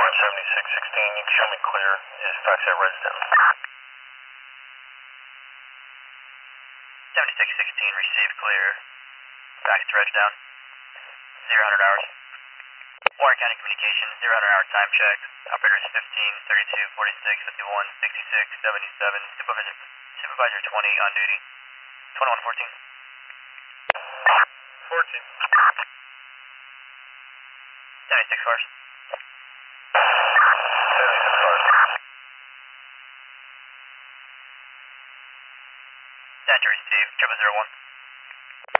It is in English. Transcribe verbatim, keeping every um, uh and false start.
seventy-six sixteen, you can show me clear. Is Foxtrot resident? seventy-six sixteen, receive clear. Back to Reg down. zero hundred hours. Warren County Communications, zero hundred hour time check. Operators fifteen, thirty-two, forty-six, fifty-one, sixty-six, seventy-seven. Supervisor, supervisor twenty on duty. twenty-one fourteen. fourteen. seventy-six cars. seventy-six cars. Center receive, triple zero one.